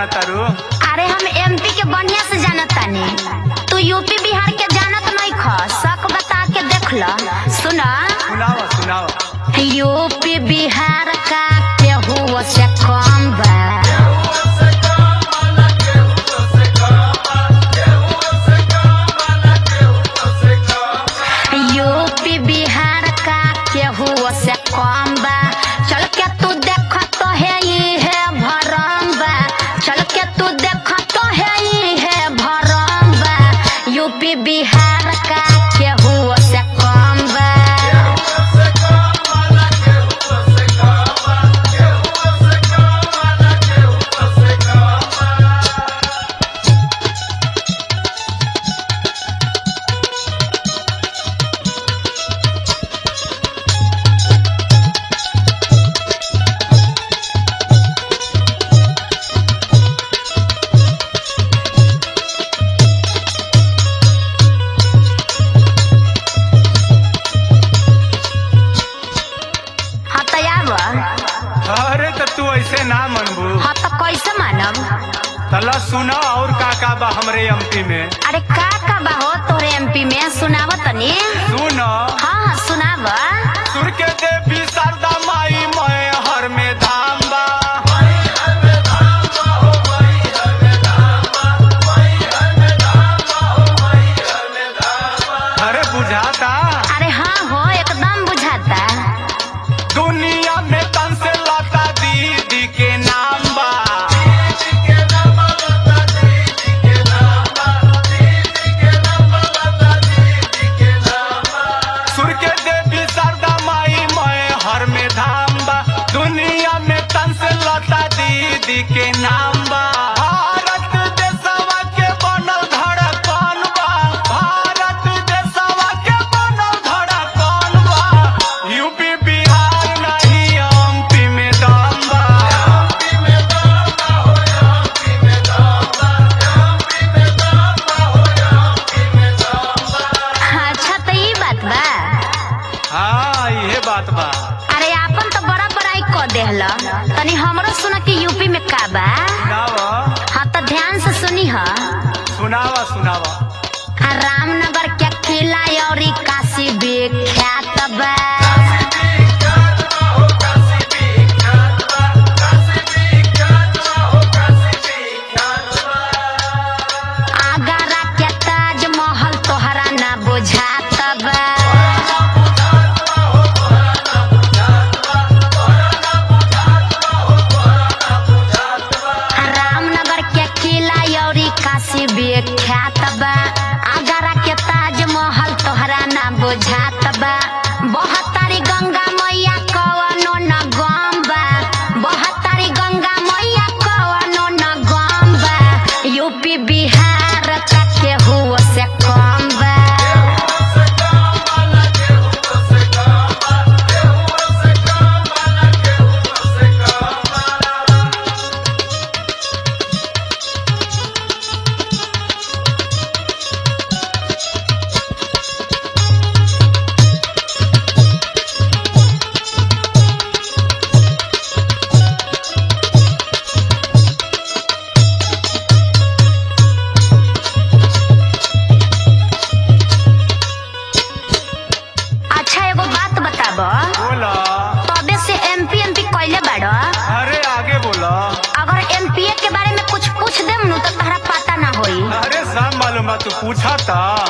तारू? अरे हम एमपी के बढ़िया से जानत तानी, तू यूपी बिहार के जानत नहीं ख। शक बता के देख ल। सुना, सुनावा सुनावा। यूपी बिहार का केहू से कम बा। यूपी बिहार का केहू से कम बा। चल के तू देख तो है ये है भरम बा। चल के तू देख तो है ये है भरम बा। यूपी बिहार का केहू से कम बा। अरे तो तू ऐसे ना मनबू। हाँ तो कैसे मानब? तला सुना और का बा हमरे एमपी में। अरे का बा हो तोरे एमपी में? सुनाव तनी। सुन। हाँ सुनाव। सुर के देवी शारदा माई मैं हर में धाम बा। अरे बुझाता? अरे हाँ हो एकदम बुझाता। दुनिया में तन से लाता दीदी के नाम बा। सुर के देवी शारदा माई मैं हर में धाम बा। दुनिया में तन से लाता दीदी के नाम बा। भारत देशवा के बनल धड़कन बा। भारत देशवा के बनल धड़कन बा। यूपी बिहार नहीं एमपी में दम बा। अच्छा तो ये बात बा। हाँ ये बात बा। अरे आपन तो बड़ा बड़ाई क देहला, तनी हमरो सुना कि यूपी में का बा। सुनावा हाँ तो ध्यान से सुनी हा। सुनावा सुनावा। रामनगर के किला और काशी विख्यात बा। आगरा के ताजमहल तोहरा ना बुझात बा। रामनगर के किला और काशी विख्यात बा। आगरा के ताजमहल तोहरा ना बुझात बा। बहतारी गंगा मैया कवनो न गम बा। बहतारी गंगा मैया कवनो न गम बा। यूपी बिहार का केहू से कम बा। अच्छा एगो बात बताब, बोला। तबे से एमपी कैले बाड़। अरे आगे बोला। अगर एमपी के बारे में कुछ पूछ देम नु तो तहरा पता ना होई। अरे सब मालूम बा, तू पूछा था।